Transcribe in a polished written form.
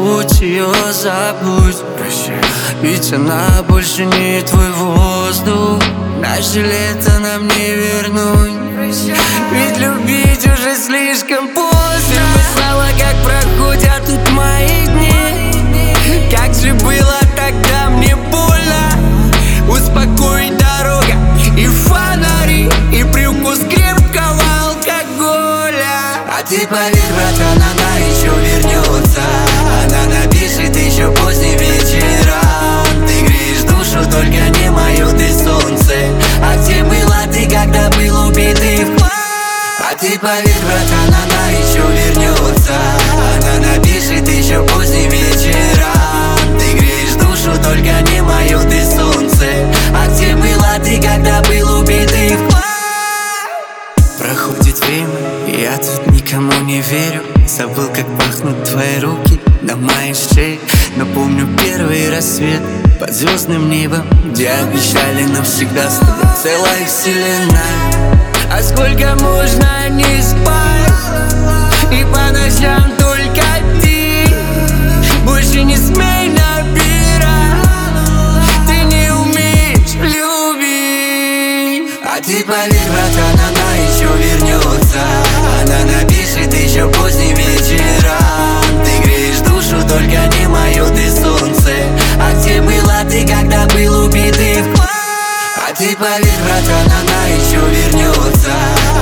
забудь ее, забудь. Прощай. Ведь она больше не твой воздух. Наше лето нам не вернуть. Ведь любить уже слишком поздно. Ты знала, как проходят тут мои дни. Как же было тогда, мне больно. Успокоить дорога и фонари, и привкус крепкого алкоголя. А ты поверь, братан, она еще вернется. Она напишет еще поздним вечером. Ты греешь душу, только не мою, ты солнце. А где была ты, когда был убитый в класс? А ты поверь, братан, она еще вернется. Она напишет еще поздним вечером. Ты греешь душу, только не мою, ты солнце. А где была ты, когда был убитый в класс? Проходит время, и я тут никому не верю. Забыл, как пахнут твои руки на моей шее. Но помню первый рассвет под звездным небом, где обещали навсегда с тобой целая вселенная. А сколько можно не спать, и по ночам только ты. Больше не смей набирать, ты не умеешь любить. А ты поверь, братан, она еще вернется. Она напишет еще поздним вечером. Ты греешь душу, только не мою, ты солнце. А где была ты, когда был убитый в класс? А ты поверь, братан, она еще вернется.